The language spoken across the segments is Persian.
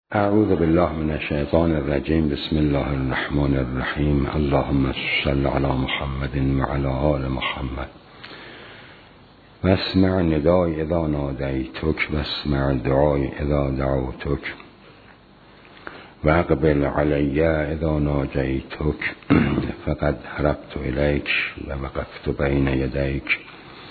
اعوذ بالله من الشیطان الرجیم. بسم الله الرحمن الرحیم. اللهم صل علی محمد وعلى آل محمد واسمع ندای اذا نادیتک واسمع دعای اذا دعوتک واقبل علی اذا ناجیتک فقد هربت الیک و وقفت بین یدیک.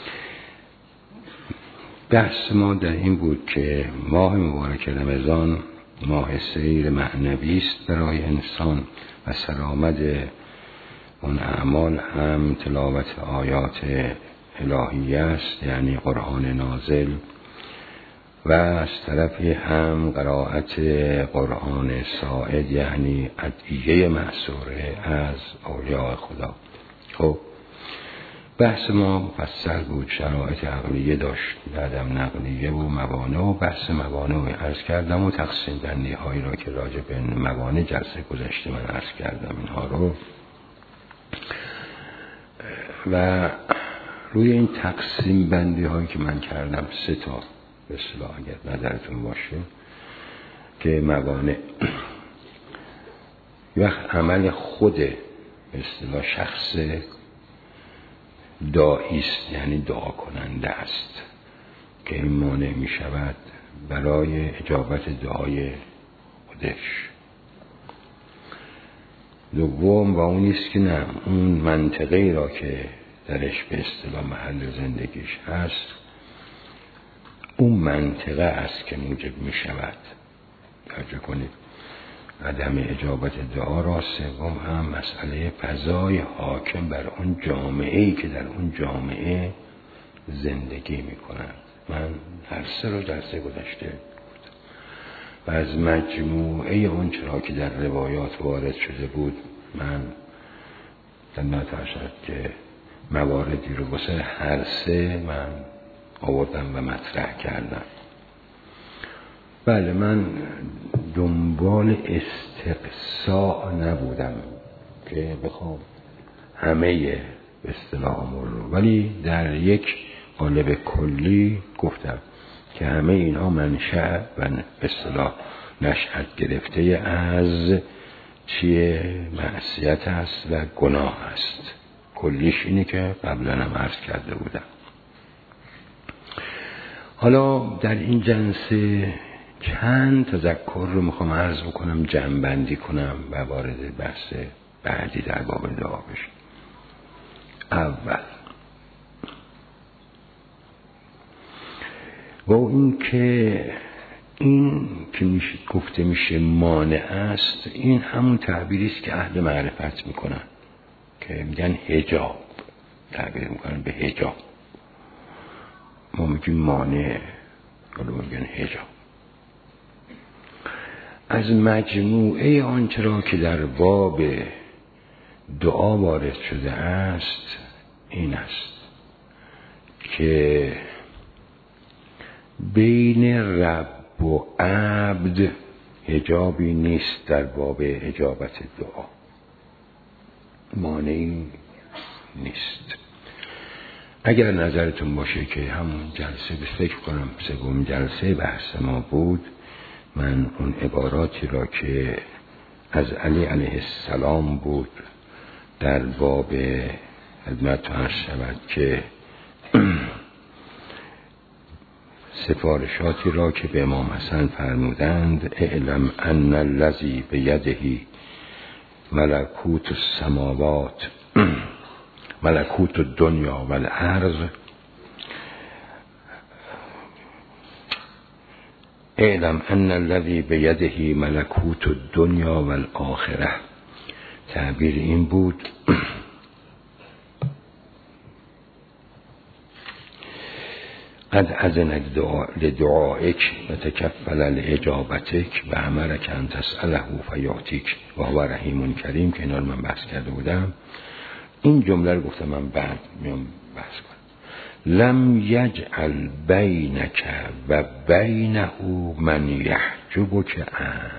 بحث ما در این بود که ماه مبارک رمضان ماه سیر معنوی است برای انسان و سرآمد اون اعمال هم تلاوت آیات الهیه است، یعنی قرآن نازل، و از طرفی هم قرائت قرآن ساعد، یعنی ادعیه مأثوره از اولیاء خدا. خب بحث ما مفصل بود، شرایط عقلیه داشت، بعدم نقلیه و موانع و بحث موانع عرض کردم و تقسیم بندی هایی را که راجع به موانع جلسه گذشته من عرض کردم اینها رو، و روی این تقسیم بندی هایی که من کردم 3 تا به اصطلاح اگر نظرتون باشه که موانع وقت عمل خود به اصطلاح شخص داعی است، یعنی دعا کننده است که این مانع می شود برای اجابت دعای خودش. دوم و اون است که نه، اون منطقه‌ای را که درش به اصطلاح محل زندگیش هست، اون منطقه است که موجب می شود توجه کنید عدم اجابت دعا را. سوم هم مسئله فضای حاکم بر اون جامعه‌ای که در اون جامعه زندگی می‌کند. من هر 3 رو جلسه گذشته گفتم و از مجموعه اون چرا که در روایات وارد شده بود من خدمت ارشد که مواردی رو واسه هر 3 من آوردم و مطرح کردم. بله، من دنبال استقصاء نبودم که بخوام همه به اصطلاح امور رو، ولی در یک قالب کلی گفتم که همه اینها منشأ و به اصطلاح نشأت گرفته از چیه؟ معصیت است و گناه است. کلیش اینه که قبلا هم عرض کرده بودم. حالا در این جلسه چند تذکر رو میخوام عرض بکنم، جمع بندی کنم و وارد بحث بعدی در باب دعا بشیم. اول با این که میشه گفته میشه مانع است، این همون تعبیری است که اهل معرفت میکنن که میگن حجاب، تعبیر میکنن به حجاب. ما میگیم مانع، ولی میگن حجاب. از مجموعه آنچه را که در باب دعا وارد شده است این است که بین رب و عبد حجابی نیست در باب اجابت دعا، مانعی نیست. اگر نظرتون باشه که همون جلسه به فکر کنم 3 جلسه بحث ما بود، من اون عباراتی را که از علی علیه السلام بود در باب خدمت عرض شود که سفارشاتی را که به امام حسن فرمودند اعلم ان الذی بیده ملکوت السماوات ملکوت الدنیا والارض اعلم ان الذی بیده ملکوت الدنیا والآخره. تعبیر این بود قد اذن لدعائک و تکفل لاجابتک و امرک ان تسأله فیعطیک و هو رحیم کریم، که اینا رو من بحث کرده بودم. این جمله رو گفتم من بعد میام بحث کنم. لم یجعل بینک و بینه من یحجبک عن،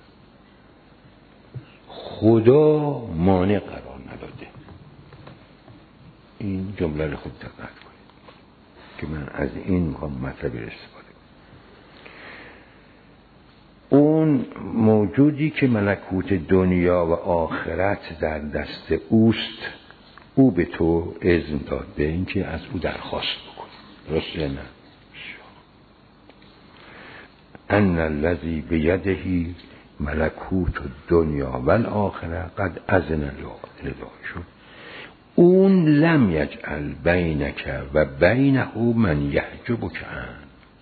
خدا مانع قرار نداده. این جمله رو خوب دقت کنید که من از این میخوام مطلبی استفاده کنم. اون موجودی که ملکوت دنیا و آخرت در دست اوست، او به تو اذن داد به این که از او درخواست بکن. درسته نه؟ ان الذی بیده ملکوت الدنیا و الاخره قد اذن له شد. اون لم یجعل بینک و بینه من یحجبک عنه،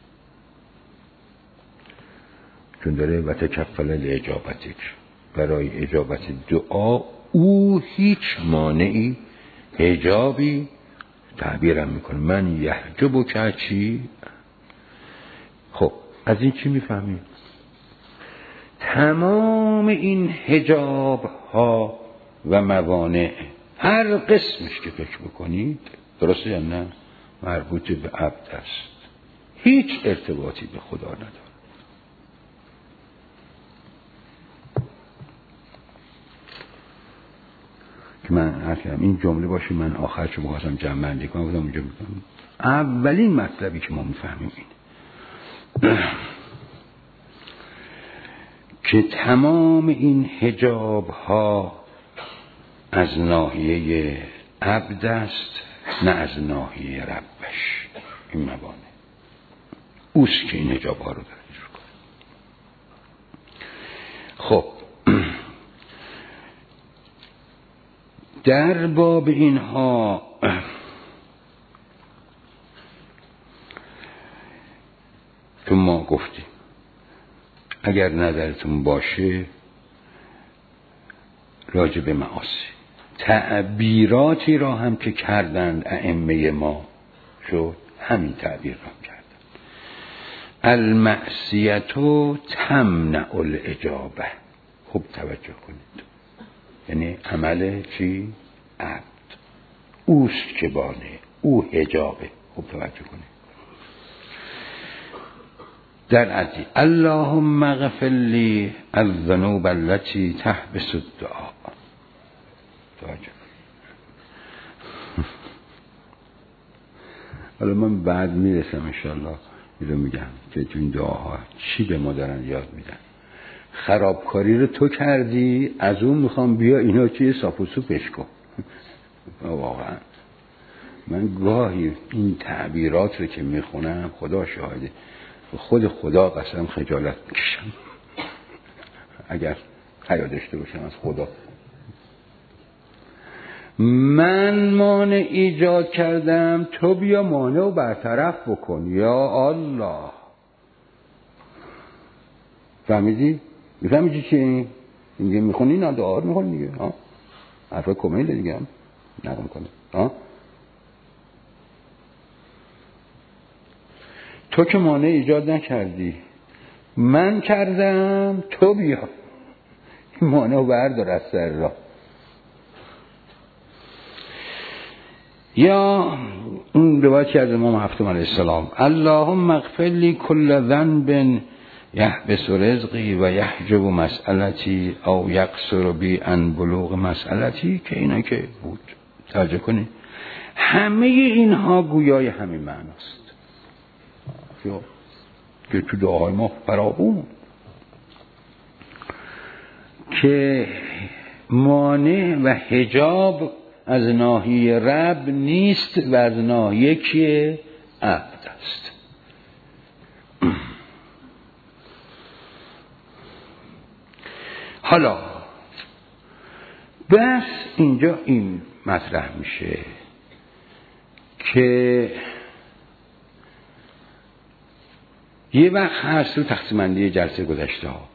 چون داره و تکفل لاجابتک، برای اجابت دعا او هیچ مانعی حجابی تعبیرم میکنه. من یحجبک چی؟ خب از این چی میفهمیم؟ تمام این حجاب ها و موانع هر قسمش که فکر بکنید، درسته یا نه، مربوط به عبد است، هیچ ارتباطی به خدا نداره. که من عرض کردم این جمله باشه، من آخرشو بخواستم جمع بندی کنم بودم اونجا میکنم. اولین مطلبی که ما میفهمیم این که تمام این حجاب ها از ناحیه عبد است، نه از ناحیه ربش. این موانع اوست که این حجاب ها رو داره اجرا کنه. خب در باب اینها که ما گفتیم اگر نظرتون باشه راجع به معاصی تعبیراتی را هم که کردند ائمه ما شد همین تعبیر را کردند. المعصیتو تمنع الاجابه. خوب توجه کنید، یعنی عمل چی؟ عبد اوست که بانه، او حجابه. خوب توجه کنید. در عدی اللهم اغفر لی الذنوب التي تحبس الدعاء. توجه. حالا من بعد میرسم انشاءالله اینو میگم که تو این دعاها چی به ما دارن یاد میدن. خرابکاری رو تو کردی، از اون میخوام بیا اینا چی صاف و سوپش کن. واقعا من گاهی این تعبیرات رو که میخونم خدا شاهده، خود خدا قسم خجالت میکشم اگر حیا داشته باشم از خدا. من مانع ایجاد کردم، تو بیا مانع رو برطرف بکن. یا الله، فهمیدی؟ میفهمیدی چی این؟ اینگه میخونی نه دعا رو میخونی دیگه، حرفای کمیله دیگه هم نقل کنه. تو که مانع ایجاد نکردی، من کردم، تو بیا این مانع رو بردار از سر را. یا اون روایت کرد امام هفتم علیه السلام اللهم اغفر لی کل ذنب یحبس رزقی و یحجب مسئلتی او یقصر بی عن بلوغ مسئلتی، که اینا که بود. توجه کنید همه اینها گویای همین معناست که تو دعاهای ما فراوون، که مانع و حجاب از ناحیه رب نیست و از ناحیه که عبد است. حالا بس اینجا این مطرح میشه که یه وقت هست تو تقسیم بندی جلسه گذشته ها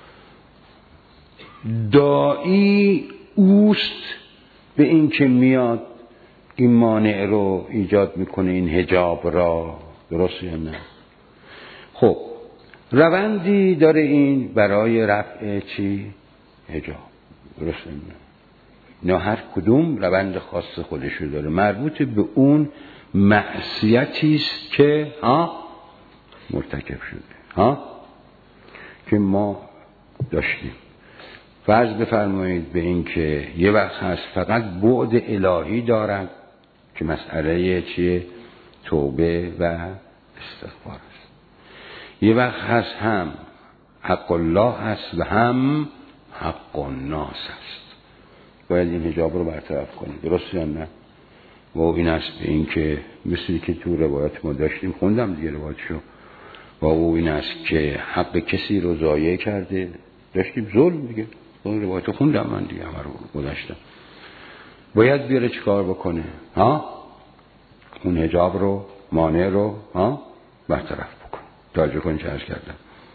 داعی اوست به این که میاد این مانع رو ایجاد میکنه، این حجاب را، درست یا نه؟ خب روندی داره این برای رفع چی؟ حجاب، درست یا نه؟ نه هر کدوم روند خاص خودشو داره، مربوط به اون معصیتی است که مرتکب شده که ما داشتیم. فرض بفرمایید به این که یه وقت هست فقط بعد الهی دارن که مسئله چیه؟ توبه و استغفار است. یه وقت هست هم حق الله است و هم حق الناس است. باید این حجاب رو برطرف کنیم، درست یا نه؟ و این است به این که مثلی که تو روایت ما داشتیم، خوندم دیگه روایتشو، و او این است که حق کسی رو ضایع کرده، داشتیم ظلم دیگه، اون روایتو خوندم من دیگه، همه رو گذاشتم. باید بیاره چی کار بکنه؟ اون حجاب رو، مانع رو برطرف بکنه. توجه کن چه عرض کردم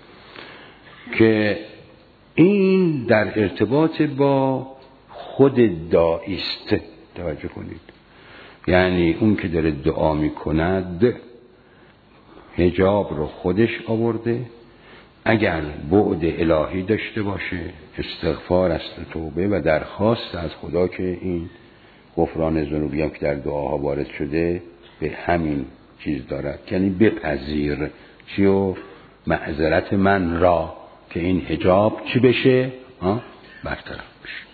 که این در ارتباط با خود داعی است. توجه کنید، یعنی اون که داره دعا میکند حجاب رو خودش آورده، اگر بعد الهی داشته باشه استغفار است و توبه و درخواست از خدا که این غفران ذنوبی هم که در دعاها وارد شده به همین چیز دارد، یعنی بپذیر چیو؟ معذرت من را، که این حجاب چی بشه؟ برطرف بشه.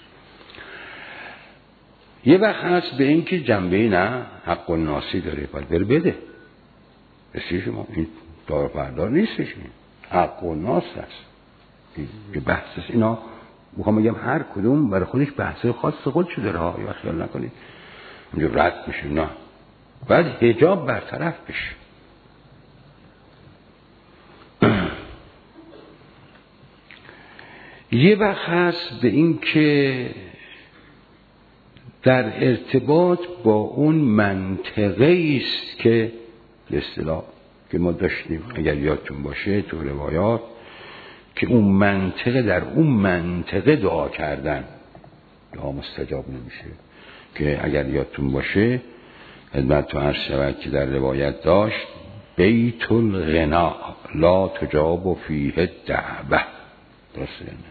یه وقت هست به این که جنبه نه حق الناسی داره، باید بده بسیار شما این دار پردار نیستش، حق الناس هست که بحث است. اینا میخوام بگم هر کدوم برای خودش بحث خاص خودشو داره ها، یا خیال نکنید اونجا رد میشه، نه، باید حجاب برطرف بشه. یه وقت هست به این که در ارتباط با اون منطقه است که اصطلاح که ما داشتیم اگر یادتون باشه تو روایات، که اون منطقه در اون منطقه دعا کردن دعا مستجاب نمیشه، که اگر یادتون باشه خدمتتون عرض شود که در روایت داشت بیت الغنا لا تجاب فیه الدعوه، درسته نه؟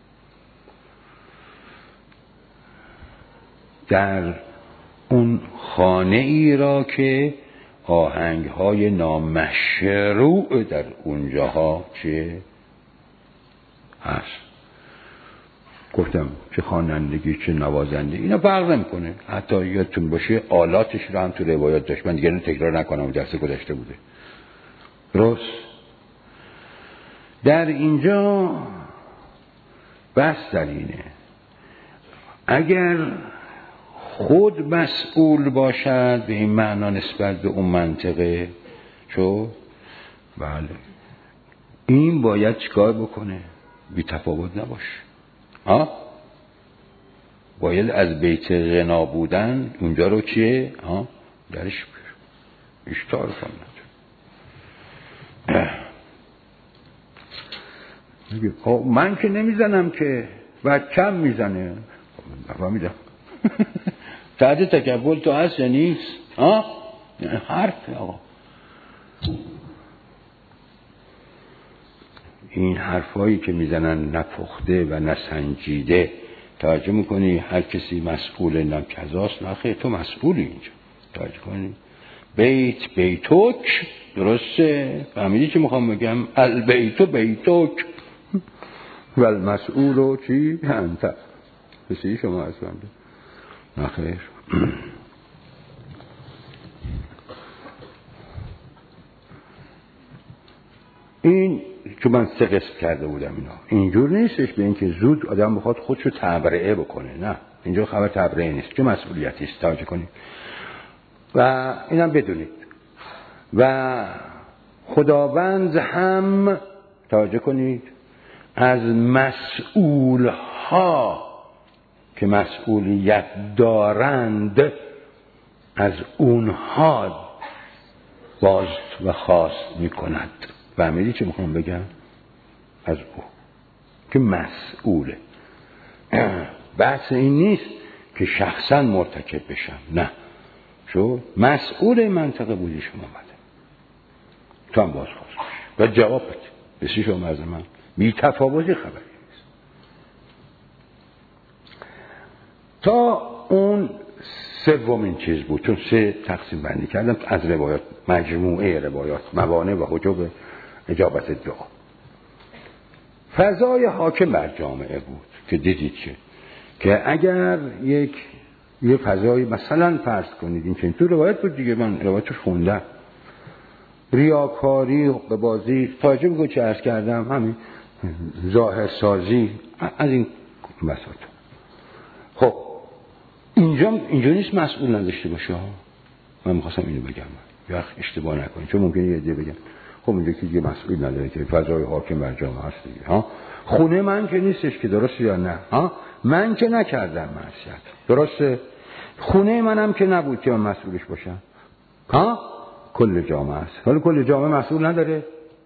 در اون خانه ای را که آهنگ های نامشروع در اونجاها چه هست، گفتم چه خوانندگی چه نوازندگی اینا فرق نمیکنه، حتی یادتون باشه آلاتش رو هم تو روایات داشت، من دیگه اینو تکرار نکنم، جلسه گذشته بوده. درست در اینجا بس در اینه اگر خود مسئول باشد به این معنا نسبت به اون منطقه، چو بله این باید چیکار بکنه؟ بی تفاوت نباشه، باید از بیت غنا بودن اونجا رو چیه؟ درش بیر اشتار کنه. من که نمیزنم که بچم میزنه، نفهمیدم تحت تکبل تو هست یا نیست؟ حرف آقا، این حرفایی که میزنن نپخته و نسنجیده، توجه میکنی هر کسی مسئول نکذاست، نه خیلی تو مسئولی اینجا، توجه کنی بیتوک، درسته؟ فهمیدی چه میخوام بگم؟ البیتو بیتوک و المسئولو چی؟ انت بسی شما اصلا نه خیر. این که من 3 قسم کرده بودم اینا اینجور نیستش به اینکه زود آدم بخواد خودشو تبرئه بکنه، نه، اینجا خبر تبرئه نیست، که مسئولیتی است، توجه کنید و اینم بدونید. و خداوند هم توجه کنید از مسئول ها که مسئولیت دارند از اونها باز و خواست میکند. فهمیدی چه میخوام بگم؟ از او که مسئوله. بحث این نیست که شخصا مرتکب بشم، نه، چون مسئول منطقه بودی شما اومده تو هم باز خواست و جواب بده بسی شما از من بی تفاوتی خبری نیست. تا اون 3مین چیز بود، چون 3 تقسیم بندی کردم از روایات، مجموعه روایات، موانع و حجب اجابت دعا. فضای حاکم بر جامعه بود که دیدید که اگر یه فضای مثلا فرض کنید این چنین تو روایت بود دیگه، من روایتش خوندم، ریاکاری به بازی توجه میگه چه عرض کردم، همین ظاهرسازی از این بساط. خب اینجا نیست مسئول نداشته باشه. من میخواستم اینو بگم یا اشتباه نکنید، چون ممکنه یه عده بگن خب اینجا که یه مسئول نداره که فضای حاکم بر جامعه هست دیگه. ها خونه من که نیستش که، درسته یا نه؟ ها من که نکردم معصیت، درسته؟ خونه منم که نبود که من مسئولش باشم. ها کل جامعه است. حالا کل جامعه مسئول نداره؟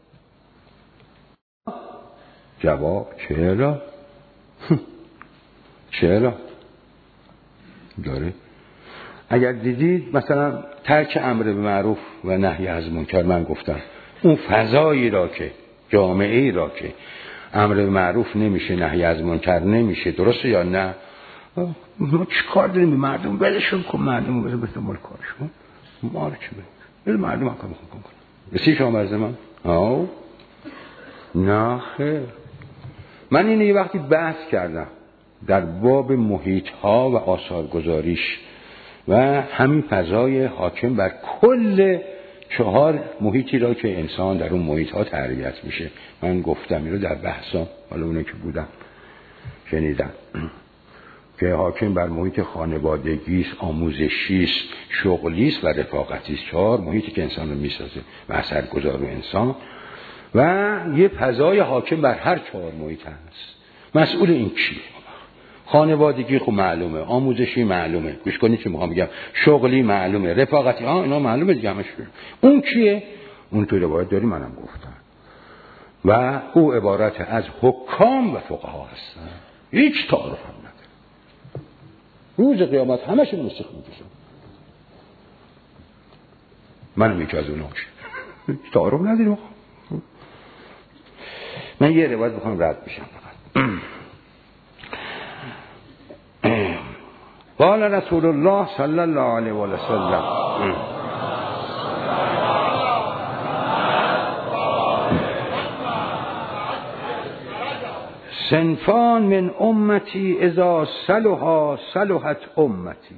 جواب چرا؟ چرا؟ داره. اگر دیدید مثلا ترک امر به معروف و نهی از منکر، من گفتم اون فضایی را که جامعه‌ای را که امر به معروف نمیشه نهی از منکر نمیشه، درسته یا نه؟ ما چیکار داریم به مردم؟ ولشون کن مردم رو، بذار دنبال کارشون. ما رو چی بگیم؟ مردم حکم کنن. بسی شما عرض من؟ نه خیر. من اینو یه وقتی بحث کردم در باب محیط ها و آثارگذاریش و همین فضای حاکم بر کل 4 محیطی را که انسان در اون محیط ها تربیت میشه. من گفتم این رو در بحثا، حالا اونه که بودم شنیدم، که حاکم بر محیط خانوادگی است، آموزشی است، شغلی است و رفاقتی است. 4 محیطی که انسان رو میسازه و اثرگذار رو انسان، و یه فضای حاکم بر هر 4 محیط هست. مسئول این کیه؟ خانوادگی خب معلومه، آموزشی معلومه، گوش کنید چه میخوام بگم، شغلی معلومه، رفاقتی اینا معلومه دیگه همش. اون کیه؟ اون تو روایت داری منم گفتم، و او عبارت از حکام و فقها هستن، هیچ تعارف هم نداره. روز قیامت همشون مسخ میکشن. منم یکی از اوناش. هیچ تعارف نداریم. من یه روایت بخوام رد بشم فقط. قال رسول الله صلی الله علیه و سلم صنفان من امتی اذا صلحا صلحت امتی.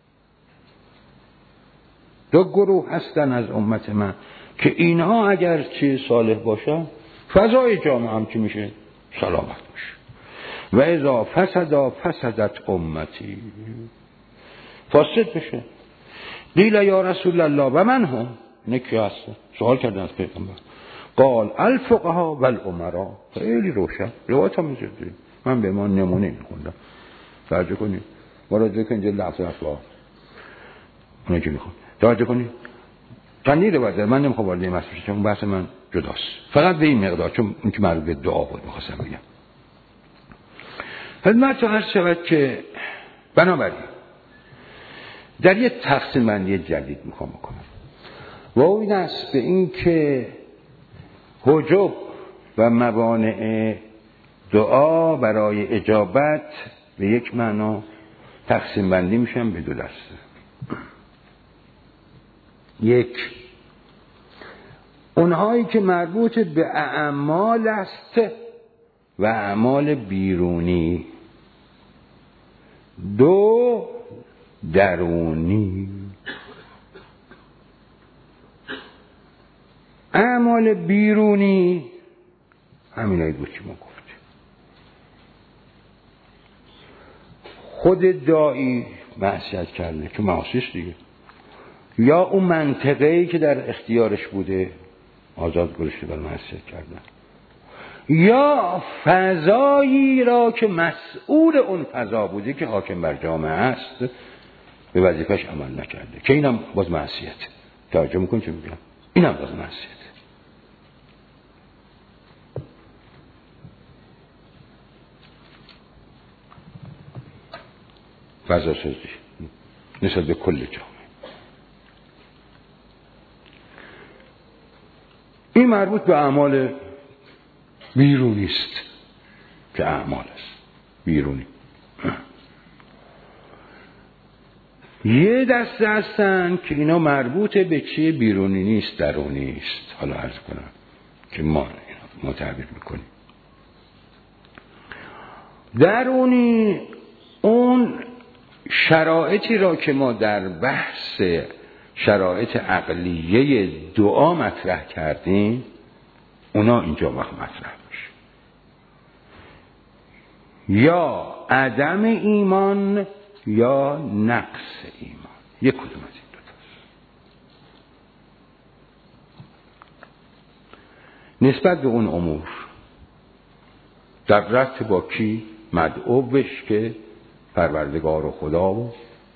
2 گروه هستن از امت من که اینها اگر چه صالح باشن فضای جامعه هم چی میشه؟ سلامت میشه. و اذا فسدا فسدت امتی، فاسد بشه. قیل یا رسول الله و من هم، نکی هستن؟ سوال کردن از پیغمبر. قال الفقها و الامرا. خیلی روشن روایت هم اینجا داریم. من به ما نمونه میخوندم، توجه کنید، مراجعه کنید جلد 74 اونه که میخوام توجه کنید. چندی روایت داره، من نمیخوام وارد این مسئله بشم، چون بحث من جداست، فقط به این مقدار، چون این که مربوط به دعا بود میخواستم بگم. خدمت عرض شود که بنابراین در یه تقسیم بندی جدید میخوام بکنم، و این است به این که حجب و موانع دعا برای اجابت به یک معنا تقسیم بندی میشن به 2 دسته. 1 اونهایی که مربوط به اعمال است و اعمال بیرونی. 2 درونی. اعمال بیرونی همینایی بود که ما گفتیم. خود داعی معصیت کرده که معصیست دیگه، یا اون منطقه‌ای که در اختیارش بوده آزاد گذاشته بر معصیت کردن، یا فضایی را که مسئول اون فضا بوده که حاکم بر جامعه است به وظیفش عمل نکرده، که اینم باز معصیت. توجه میکنید چه میگم؟ اینم باز معصیت. فضا سازی نسبت به کل جامعه. این مربوط به اعمال بیرونی است که اعمال است بیرونی. یه دسته هستن که اینا مربوط به چیه بیرونی نیست، درونی است. حالا عرض کنم که ما تعبیر میکنیم. درونی اون شرایطی را که ما در بحث شرایط عقلیه دعا مطرح کردیم، اونا اینجا وقت مطرح میشه. یا عدم ایمان یا نقص ایمان، یک کدوم از این دوتاست. نسبت به اون امور در ربط با کی؟ مدعو بش که پروردگار و خدا و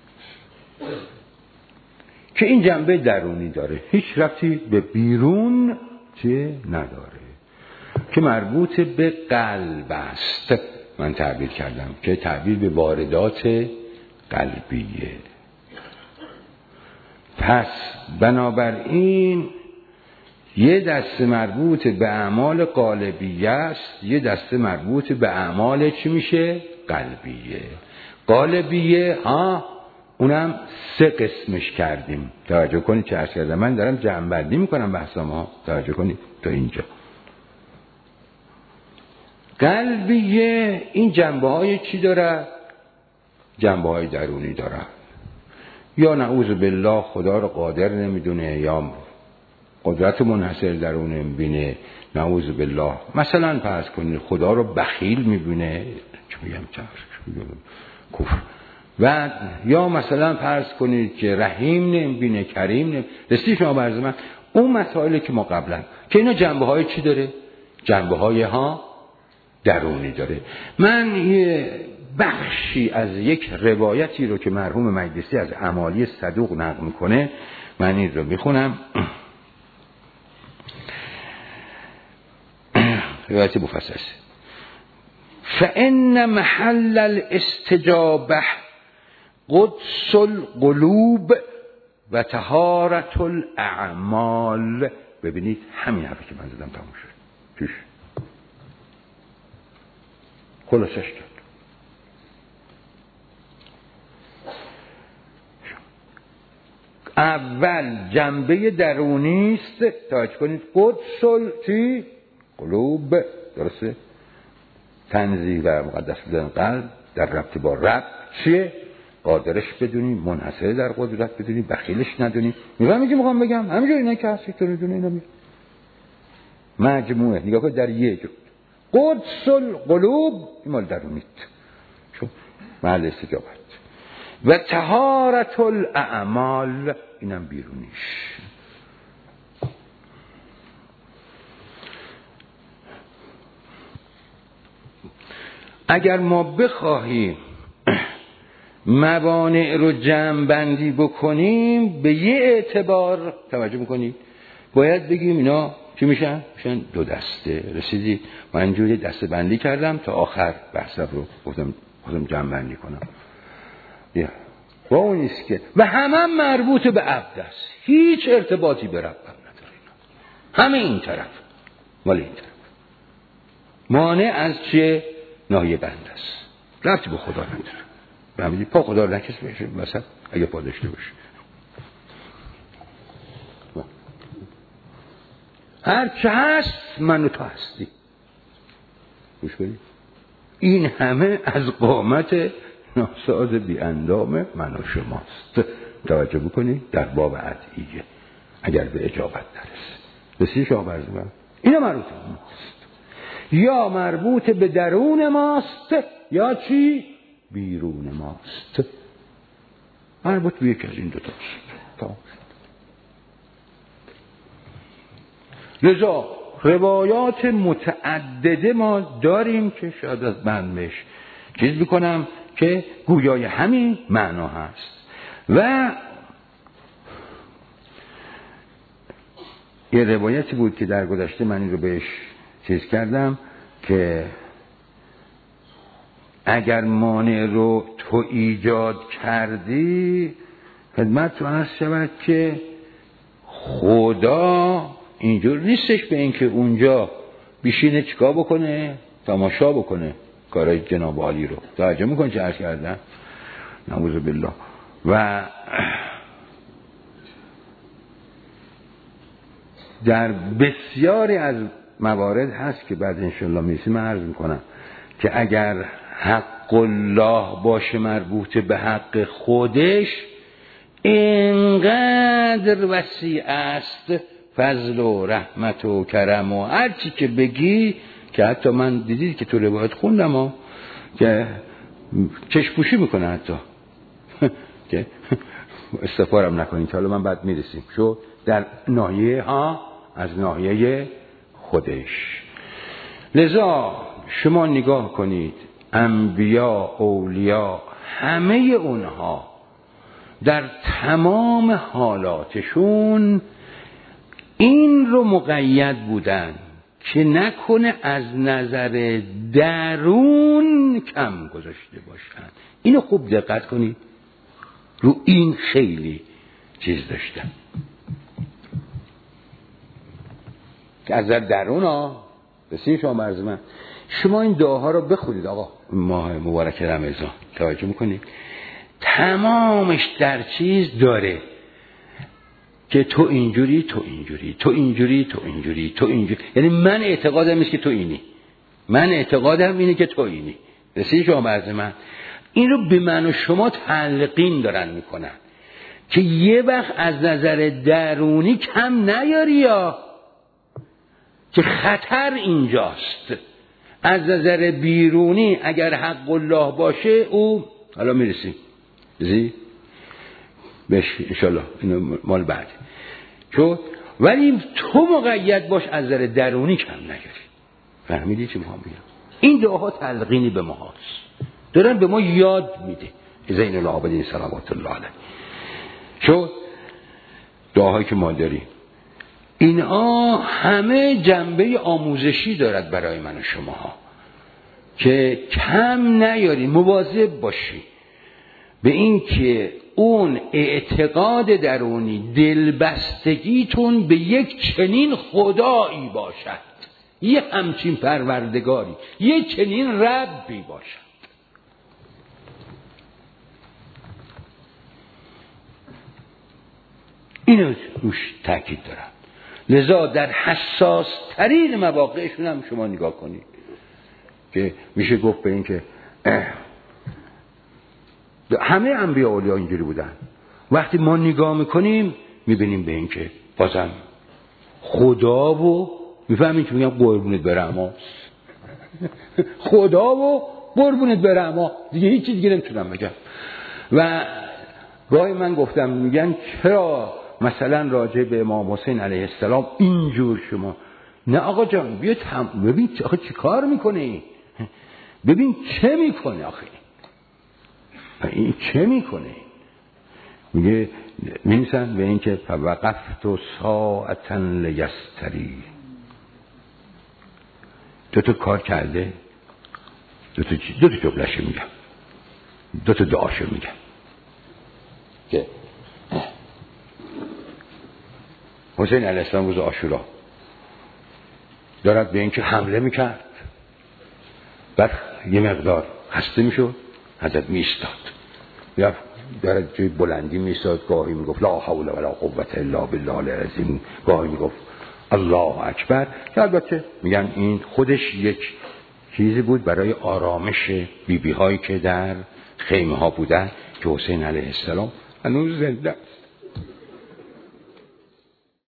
که این جنبه درونی داره، هیچ ربطی به بیرون چه نداره، که مربوط به قلب است. من تعبیر کردم که تعبیر به واردات قلبیه. پس بنابراین یه دسته مربوط به اعمال قالبیه است، یه دسته مربوط به اعمال چی میشه؟ قلبیه. قالبیه اونم 3 قسمش کردیم. توجه کنید چه عرض کردم، من دارم جمع‌بندی میکنم بحثم توجه کنید تا اینجا. قلبیه این جنبه های چی داره؟ جنبه های درونی داره. یا نعوذ بالله خدا رو قادر نمیدونه، یا قدرت منحصر در اون میبینه، نعوذ بالله. مثلا فرض کنید خدا رو بخیل میبینه، چه میگم کفر. و یا مثلا فرض کنید که رحیم نمیبینه، کریم نمیبینه. رسید شما برز من اون مسائلی که ما قبلا که اینا جنبه های چی داره؟ جنبه های درونی داره. من یه بخشی از یک روایتی رو که مرحوم مجلسی از امالی صدوق نقل میکنه، من این رو میخونم. روایت مفصل. فإن محل الاستجابه قدس القلوب و طهارت الاعمال. ببینید همین حرفی که من زدم تموم شد. پیش خلاصش کرد. اول جنبه درونی است، توجه کنید، قدس قلوب، درسته؟ تنزیه و مقدس بودن قلب در ربط با رب چیه؟ قادرش بدونی، منحصر در قدرت بدونی، بخیلش ندونی. میخوام بگم همینجور اینا که هستی تو میدونی، اینا مجموعه نگاه کن در یه جو. قدس القلوب مال درونیت، چون محل استجابت. و طهارت الاعمال اینم بیرونیش. اگر ما بخواهیم موانع رو جمع بندی بکنیم به یه اعتبار، توجه میکنید، باید بگیم اینا چی میشن؟ میشن 2 دسته. رسیدی؟ من اینجوری دسته بندی کردم تا آخر بحثم رو گفتم جمع بندی کنم. با اون نیست که و همه مربوط به عبد است، هیچ ارتباطی به رب نداره اینا. همه این طرف مال این طرف. مانع از چه؟ ناحیه بند است، ربطی به خدا نداره. ببینید پا خدا رو نکس بشه مثلا اگه پا داشته باشه، هر چه هست من و تو هستی. گوش کنید، این همه از قامت ناساز بی اندام من و شماست. توجه بکنید در باب عدیه اگر به اجابت نرسه. بسیار شما برز من اینا مربوط به ماست، یا مربوط به درون ماست یا چی؟ بیرون ماست. مربوط به یک از این 2 تاست. لذا روایات متعدده ما داریم که شاید از بندش چیز بکنم که گویای همین معنا هست. و یه روایتی بود که در گذشته من این رو بهش چیز کردم که اگر مانع رو تو ایجاد کردی، خدمت تو عرض شود که خدا اینجور نیستش به این که اونجا بیشینه چیکار بکنه؟ تماشا بکنه کارهای جناب عالی رو. توجه میکنه چه عرض کردن؟ نعوذ بالله. و در بسیاری از موارد هست که بعد انشالله میرسیم من عرض میکنم که اگر حق الله باشه مربوط به حق خودش، اینقدر وسیع است فضل و رحمت و کرم و هر چی که بگی، که حتی من دیدید که تو روایت خوندم که چشم‌پوشی میکنه حتی که استفارم نکنید که حالا من بعد میرسیم شو در ناحیه از ناحیه خودش. لذا شما نگاه کنید انبیا، اولیا، همه اونها در تمام حالاتشون این رو مقید بودن که نکنه از نظر درون کم گذاشته باشن. اینو خوب دقت کنید، رو این خیلی چیز داشتن که از نظر درون بسید. شما مرز من شما این دعاها رو بخونید آقا، ماه مبارک رمضان توجه میکنید تمامش در چیز داره که تو اینجوری، تو اینجوری، تو اینجوری، تو اینجوری، تو اینجوری. یعنی من اعتقادم نیست که تو اینی، من اعتقادم اینه که تو اینی. رسید شما مرز من این رو به من و شما تلقین دارن میکنن که یه وقت از نظر درونی کم نیاری، یا که خطر اینجاست. از نظر بیرونی اگر حق الله باشه او حالا میرسیم بهش انشالله، اینو مال بعد چون، ولی تو مقید باش از نظر درونی کم نیاری. فهمیدی چی میخوام بگم؟ این دعاها تلقینی به ما هست، دارن به ما یاد میده زین العابدین صلوات الله علیه. چون دعاهایی که ما داریم اینها همه جنبه آموزشی دارد برای من و شما ها که کم نیاری، مواظب باشی به این که اون اعتقاد درونی دلبستگیتون به یک چنین خدایی باشد، یه همچین پروردگاری، یه چنین ربی باشد. اینو روش تاکید دارم. لذا در حساس ترین مواقعشون هم شما نگاه کنید که میشه گفت به این که همه انبیا اولیا اینجوری بودن. وقتی ما نگاه میکنیم میبینیم به این که بازم خدا و میفهمین که میگم قربونت برم ها خدا و قربونت برم ها، دیگه هیچ چیز دیگه نمیتونم بگم. و گاهی من گفتم میگن چرا مثلا راجع به امام حسین علیه السلام اینجور شما نه آقا جان بیا ببین آخه چی کار میکنه، ببین چه میکنه، آخه این چه میکنه. میگه می‌نویسن به این که فوقفت ساعتا لیستری، دو تا کار کرده، دو تا جمله‌شو میگم، دو تا دعاشو میگم که حسین علیه السلام روز عاشورا دارد به این که حمله میکرد، بعد یه مقدار خسته میشد، حضرت میستاد یا دارد جای بلندی میستاد، گاهی میگفت لا حول ولا قوة الا بالله العظیم، گاهی میگفت الله اکبر، که البته میگن این خودش یک چیزی بود برای آرامش بیبی هایی که در خیمه ها بودن که حسین علیه السلام هنوز زنده